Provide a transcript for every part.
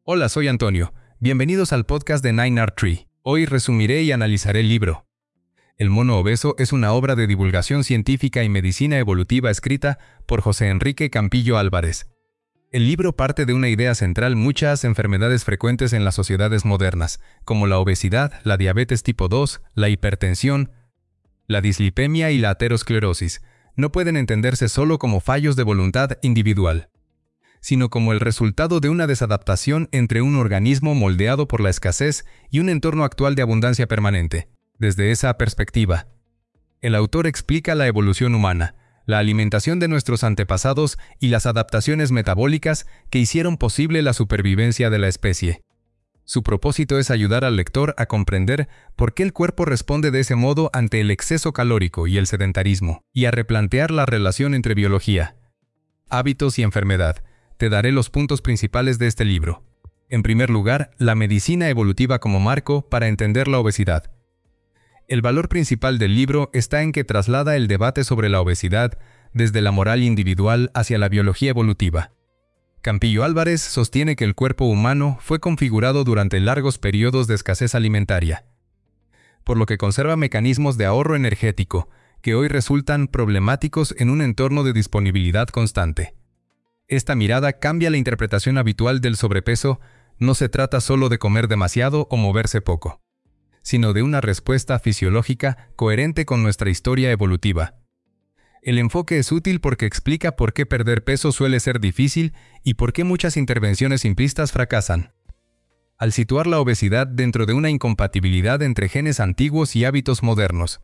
Hola, soy Antonio. Bienvenidos al podcast de 9R3. Hoy resumiré y analizaré el libro. El mono obeso es una obra de divulgación científica y medicina evolutiva escrita por José Enrique Campillo Álvarez. El libro parte de una idea central: muchas enfermedades frecuentes en las sociedades modernas, como la obesidad, la diabetes tipo 2, la hipertensión, la dislipemia y la aterosclerosis, no pueden entenderse solo como fallos de voluntad individual, sino como el resultado de una desadaptación entre un organismo moldeado por la escasez y un entorno actual de abundancia permanente. Desde esa perspectiva, el autor explica la evolución humana, la alimentación de nuestros antepasados y las adaptaciones metabólicas que hicieron posible la supervivencia de la especie. Su propósito es ayudar al lector a comprender por qué el cuerpo responde de ese modo ante el exceso calórico y el sedentarismo, y a replantear la relación entre biología, hábitos y enfermedad. Te daré los puntos principales de este libro. En primer lugar, la medicina evolutiva como marco para entender la obesidad. El valor principal del libro está en que traslada el debate sobre la obesidad desde la moral individual hacia la biología evolutiva. Campillo Álvarez sostiene que el cuerpo humano fue configurado durante largos periodos de escasez alimentaria, por lo que conserva mecanismos de ahorro energético que hoy resultan problemáticos en un entorno de disponibilidad constante. Esta mirada cambia la interpretación habitual del sobrepeso. No se trata solo de comer demasiado o moverse poco, sino de una respuesta fisiológica coherente con nuestra historia evolutiva. El enfoque es útil porque explica por qué perder peso suele ser difícil y por qué muchas intervenciones simplistas fracasan. Al situar la obesidad dentro de una incompatibilidad entre genes antiguos y hábitos modernos,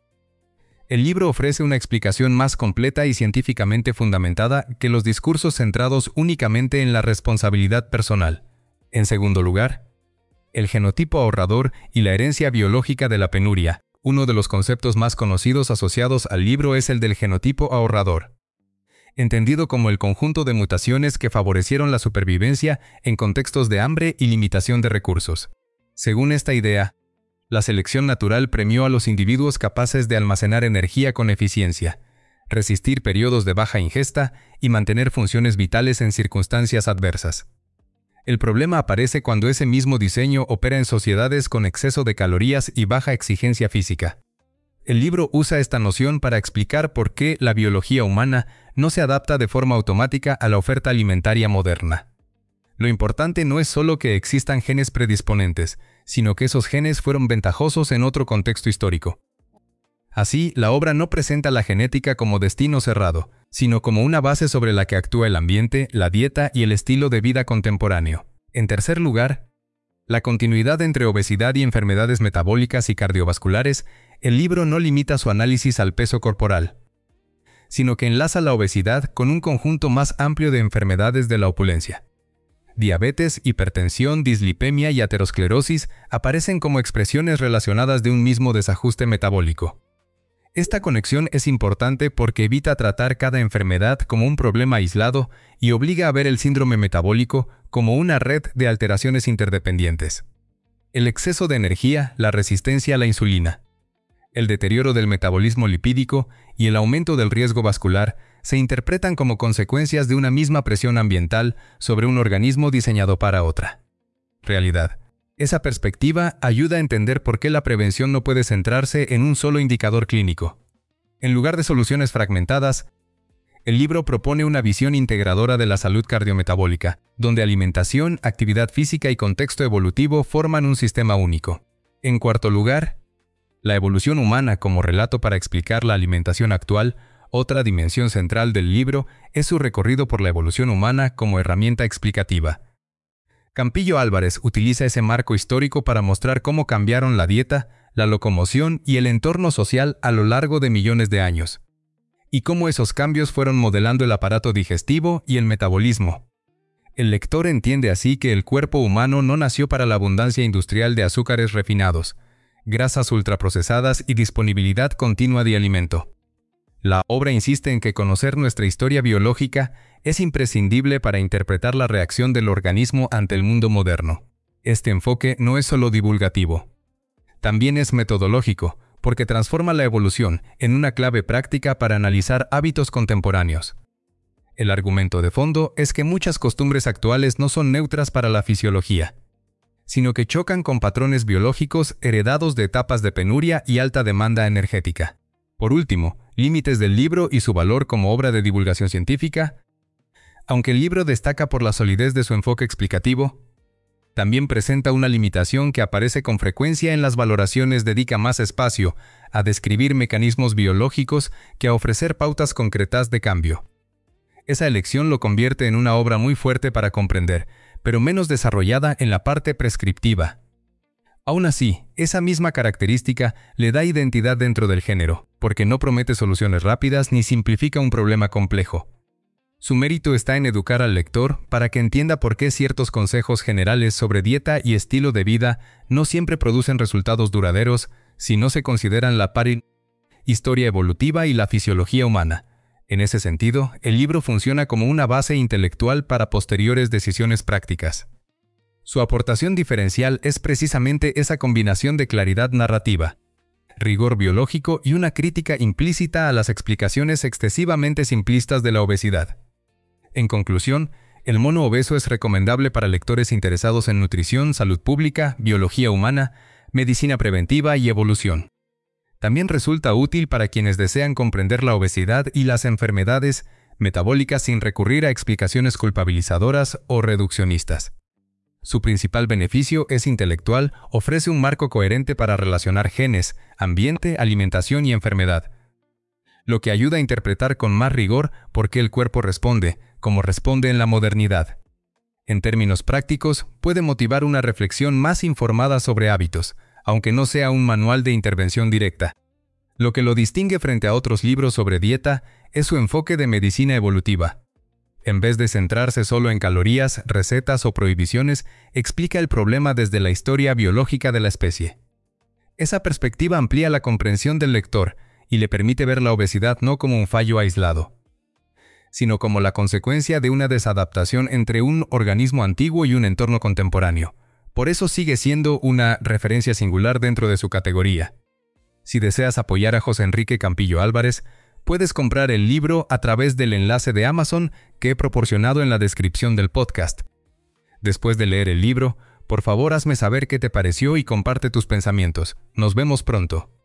el libro ofrece una explicación más completa y científicamente fundamentada que los discursos centrados únicamente en la responsabilidad personal. En segundo lugar, el genotipo ahorrador y la herencia biológica de la penuria. Uno de los conceptos más conocidos asociados al libro es el del genotipo ahorrador, entendido como el conjunto de mutaciones que favorecieron la supervivencia en contextos de hambre y limitación de recursos. Según esta idea, la selección natural premió a los individuos capaces de almacenar energía con eficiencia, resistir periodos de baja ingesta y mantener funciones vitales en circunstancias adversas. El problema aparece cuando ese mismo diseño opera en sociedades con exceso de calorías y baja exigencia física. El libro usa esta noción para explicar por qué la biología humana no se adapta de forma automática a la oferta alimentaria moderna. Lo importante no es solo que existan genes predisponentes, sino que esos genes fueron ventajosos en otro contexto histórico. Así, la obra no presenta la genética como destino cerrado, sino como una base sobre la que actúa el ambiente, la dieta y el estilo de vida contemporáneo. En tercer lugar, la continuidad entre obesidad y enfermedades metabólicas y cardiovasculares. El libro no limita su análisis al peso corporal, sino que enlaza la obesidad con un conjunto más amplio de enfermedades de la opulencia. Diabetes, hipertensión, dislipemia y aterosclerosis aparecen como expresiones relacionadas de un mismo desajuste metabólico. Esta conexión es importante porque evita tratar cada enfermedad como un problema aislado y obliga a ver el síndrome metabólico como una red de alteraciones interdependientes. El exceso de energía, la resistencia a la insulina, el deterioro del metabolismo lipídico y el aumento del riesgo vascular se interpretan como consecuencias de una misma presión ambiental sobre un organismo diseñado para otra realidad. Esa perspectiva ayuda a entender por qué la prevención no puede centrarse en un solo indicador clínico. En lugar de soluciones fragmentadas, el libro propone una visión integradora de la salud cardiometabólica, donde alimentación, actividad física y contexto evolutivo forman un sistema único. En cuarto lugar, la evolución humana como relato para explicar la alimentación actual. Otra dimensión central del libro es su recorrido por la evolución humana como herramienta explicativa. Campillo Álvarez utiliza ese marco histórico para mostrar cómo cambiaron la dieta, la locomoción y el entorno social a lo largo de millones de años, y cómo esos cambios fueron modelando el aparato digestivo y el metabolismo. El lector entiende así que el cuerpo humano no nació para la abundancia industrial de azúcares refinados, grasas ultraprocesadas y disponibilidad continua de alimento. La obra insiste en que conocer nuestra historia biológica es imprescindible para interpretar la reacción del organismo ante el mundo moderno. Este enfoque no es solo divulgativo, también es metodológico, porque transforma la evolución en una clave práctica para analizar hábitos contemporáneos. El argumento de fondo es que muchas costumbres actuales no son neutras para la fisiología, sino que chocan con patrones biológicos heredados de etapas de penuria y alta demanda energética. Por último, límites del libro y su valor como obra de divulgación científica. Aunque el libro destaca por la solidez de su enfoque explicativo, también presenta una limitación que aparece con frecuencia en las valoraciones. Dedica más espacio a describir mecanismos biológicos que a ofrecer pautas concretas de cambio. Esa elección lo convierte en una obra muy fuerte para comprender, pero menos desarrollada en la parte prescriptiva. Aún así, esa misma característica le da identidad dentro del género, porque no promete soluciones rápidas ni simplifica un problema complejo. Su mérito está en educar al lector para que entienda por qué ciertos consejos generales sobre dieta y estilo de vida no siempre producen resultados duraderos si no se consideran la historia evolutiva y la fisiología humana. En ese sentido, el libro funciona como una base intelectual para posteriores decisiones prácticas. Su aportación diferencial es precisamente esa combinación de claridad narrativa, rigor biológico y una crítica implícita a las explicaciones excesivamente simplistas de la obesidad. En conclusión, El mono obeso es recomendable para lectores interesados en nutrición, salud pública, biología humana, medicina preventiva y evolución. También resulta útil para quienes desean comprender la obesidad y las enfermedades metabólicas sin recurrir a explicaciones culpabilizadoras o reduccionistas. Su principal beneficio es intelectual, ofrece un marco coherente para relacionar genes, ambiente, alimentación y enfermedad, lo que ayuda a interpretar con más rigor por qué el cuerpo responde, como responde en la modernidad. En términos prácticos, puede motivar una reflexión más informada sobre hábitos, aunque no sea un manual de intervención directa. Lo que lo distingue frente a otros libros sobre dieta es su enfoque de medicina evolutiva. En vez de centrarse solo en calorías, recetas o prohibiciones, explica el problema desde la historia biológica de la especie. Esa perspectiva amplía la comprensión del lector y le permite ver la obesidad no como un fallo aislado, sino como la consecuencia de una desadaptación entre un organismo antiguo y un entorno contemporáneo. Por eso sigue siendo una referencia singular dentro de su categoría. Si deseas apoyar a José Enrique Campillo Álvarez, puedes comprar el libro a través del enlace de Amazon que he proporcionado en la descripción del podcast. Después de leer el libro, por favor hazme saber qué te pareció y comparte tus pensamientos. Nos vemos pronto.